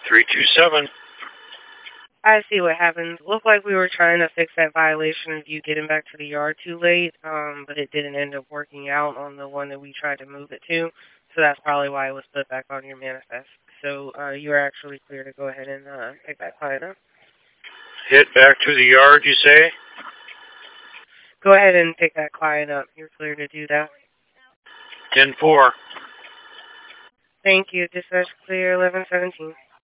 327. I see what happened. Looked like we were trying to fix that violation of you getting back to the yard too late, but it didn't end up working out on the one that we tried to move it to. So that's probably why it was put back on your manifest. So you are actually clear to go ahead and pick that client up. Hit back to the yard, you say? Go ahead and pick that client up. You're clear to do that. 10-4. Thank you. Dispatch clear 1117.